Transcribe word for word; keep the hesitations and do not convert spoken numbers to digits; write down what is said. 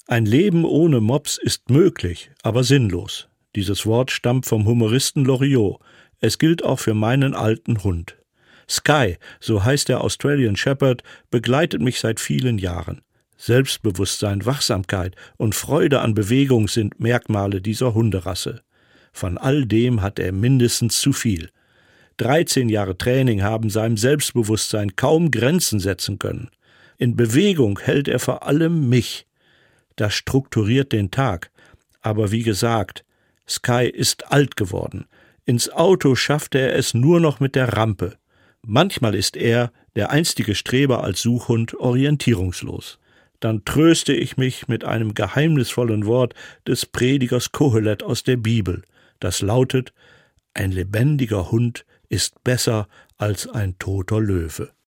Ein Leben ohne Mops ist möglich, aber sinnlos. Dieses Wort stammt vom Humoristen Loriot. Es gilt auch für meinen alten Hund. Sky, so heißt der Australian Shepherd, begleitet mich seit vielen Jahren. Selbstbewusstsein, Wachsamkeit und Freude an Bewegung sind Merkmale dieser Hunderasse. Von all dem hat er mindestens zu viel. dreizehn Jahre Training haben seinem Selbstbewusstsein kaum Grenzen setzen können. In Bewegung hält er vor allem mich. Das strukturiert den Tag. Aber wie gesagt, Sky ist alt geworden. Ins Auto schaffte er es nur noch mit der Rampe. Manchmal ist er, der einstige Streber als Suchhund, orientierungslos. Dann tröste ich mich mit einem geheimnisvollen Wort des Predigers Kohelet aus der Bibel, das lautet: Ein lebendiger Hund ist besser als ein toter Löwe.